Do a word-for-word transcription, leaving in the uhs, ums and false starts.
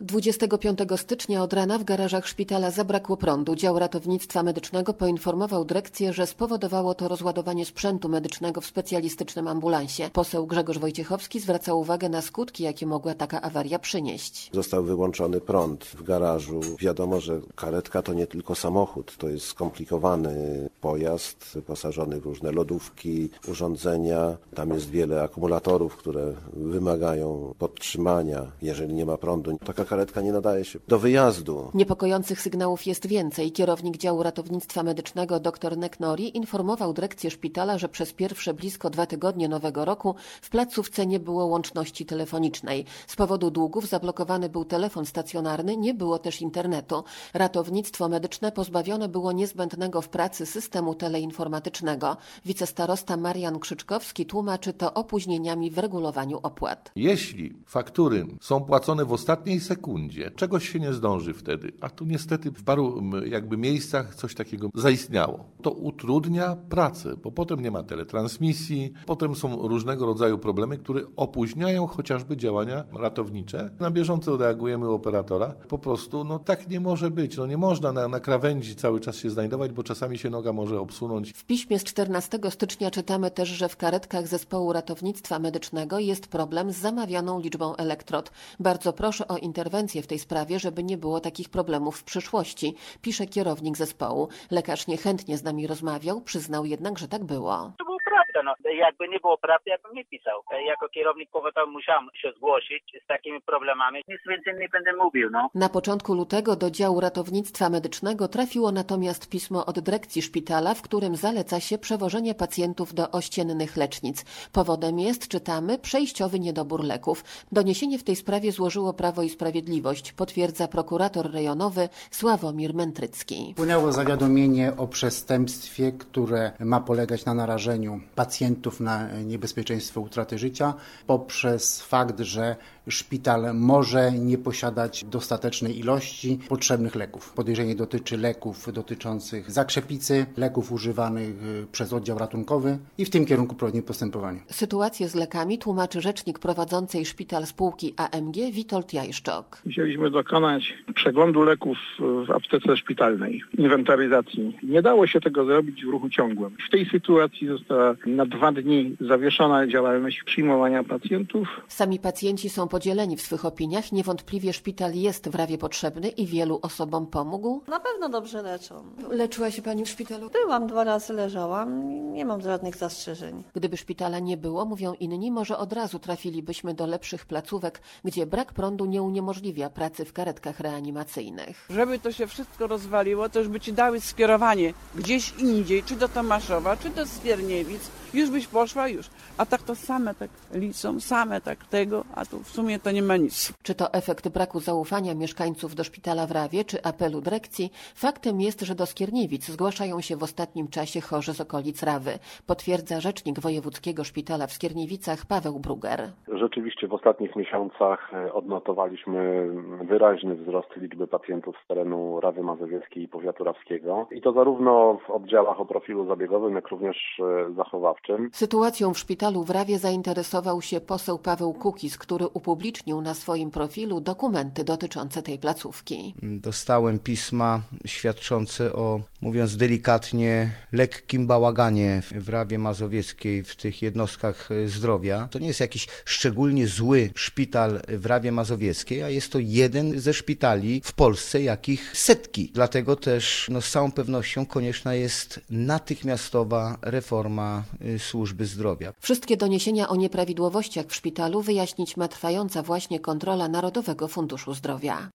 dwudziestego piątego stycznia od rana w garażach szpitala zabrakło prądu. Dział ratownictwa medycznego poinformował dyrekcję, że spowodowało to rozładowanie sprzętu medycznego w specjalistycznym ambulansie. Poseł Grzegorz Wojciechowski zwraca uwagę na skutki, jakie mogła taka awaria przynieść. Został wyłączony prąd w garażu. Wiadomo, że karetka to nie tylko samochód, to jest skomplikowany pojazd wyposażony w różne lodówki, urządzenia. Tam jest wiele akumulatorów, które wymagają podtrzymania, jeżeli nie ma prądu. Taka karetka nie nadaje się do wyjazdu. Niepokojących sygnałów jest więcej. Kierownik działu ratownictwa medycznego dr Neknori informował dyrekcję szpitala, że przez pierwsze blisko dwa tygodnie nowego roku w placówce nie było łączności telefonicznej. Z powodu długów zablokowany był telefon stacjonarny, nie było też internetu. Ratownictwo medyczne pozbawione było niezbędnego w pracy systemu teleinformatycznego. Wicestarosta Marian Krzyczkowski tłumaczy to opóźnieniami w regulowaniu opłat. Jeśli faktury są płacone w ostatniej sekundzie, czegoś się nie zdąży wtedy, a tu niestety w paru jakby miejscach coś takiego zaistniało. To utrudnia pracę, bo potem nie ma teletransmisji, potem są różnego rodzaju problemy, które opóźniają chociażby działania ratownicze. Na bieżąco reagujemy u operatora. Po prostu no tak nie może być. No nie można na, na krawędzi cały czas się znajdować, bo czasami się noga może obsunąć. W piśmie z czternastego stycznia czytamy też, że w karetkach zespołu ratownictwa medycznego jest problem z zamawianą liczbą elektrod. Bardzo proszę o interwencję w tej sprawie, żeby nie było takich problemów w przyszłości, pisze kierownik zespołu. Lekarz niechętnie z nami rozmawiał, przyznał jednak, że tak było. To było prawda, no. Jakby nie było prawdy, ja bym nie pisał. Jako kierownik powiatowy musiałem się zgłosić z takimi problemami. Nic więcej nie będę mówił, no. Na początku lutego do działu ratownictwa medycznego trafiło natomiast pismo od dyrekcji szpitala, w którym zaleca się przewożenie pacjentów do ościennych lecznic. Powodem jest, czytamy, przejściowy niedobór leków. Doniesienie w tej sprawie złożyło Prawo i Sprawiedliwość, potwierdza prokurator rejonowy Sławomir Mętrycki. Wpłynęło zawiadomienie o przestępstwie, które ma polegać na narażeniu pacjentów na niebezpieczeństwo utraty życia poprzez fakt, że szpital może nie posiadać dostatecznej ilości potrzebnych leków. Podejrzenie dotyczy leków dotyczących zakrzepicy, leków używanych przez oddział ratunkowy i w tym kierunku prowadzi postępowanie. Sytuację z lekami tłumaczy rzecznik prowadzącej szpital spółki A M G Witold Jajszczok. Musieliśmy dokonać przeglądu leków w aptece szpitalnej, inwentaryzacji. Nie dało się tego zrobić w ruchu ciągłym. W tej sytuacji została na dwa dni zawieszona działalność przyjmowania pacjentów. Sami pacjenci są podzieleni w swych opiniach. Niewątpliwie szpital jest w Rawie potrzebny i wielu osobom pomógł. Na pewno dobrze leczą. Leczyła się pani w szpitalu? Byłam, dwa razy leżałam, nie mam żadnych zastrzeżeń. Gdyby szpitala nie było, mówią inni, może od razu trafilibyśmy do lepszych placówek, gdzie brak prądu nie uniemożliwia pracy w karetkach reanimacyjnych. Żeby to się wszystko rozwaliło, to już by ci dały skierowanie gdzieś indziej, czy do Tomaszowa, czy do Skierniewic. Już byś poszła, już. A tak to same tak liczą, same tak tego, a tu w sumie to nie ma nic. Czy to efekt braku zaufania mieszkańców do szpitala w Rawie, czy apelu dyrekcji? Faktem jest, że do Skierniewic zgłaszają się w ostatnim czasie chorzy z okolic Rawy. Potwierdza rzecznik Wojewódzkiego Szpitala w Skierniewicach Paweł Bruger. Rzeczywiście w ostatnich miesiącach odnotowaliśmy wyraźny wzrost liczby pacjentów z terenu Rawy Mazowieckiej i powiatu rawskiego. I to zarówno w oddziałach o profilu zabiegowym, jak również zachowawczym. Sytuacją w szpitalu w Rawie zainteresował się poseł Paweł Kukiz, który upublicznił na swoim profilu dokumenty dotyczące tej placówki. Dostałem pisma świadczące o, mówiąc delikatnie, lekkim bałaganie w Rawie Mazowieckiej, w tych jednostkach zdrowia. To nie jest jakiś szczególnie zły szpital w Rawie Mazowieckiej, a jest to jeden ze szpitali w Polsce, jakich setki. Dlatego też no, z całą pewnością konieczna jest natychmiastowa reforma służby zdrowia. Wszystkie doniesienia o nieprawidłowościach w szpitalu wyjaśnić ma trwająca właśnie kontrola Narodowego Funduszu Zdrowia.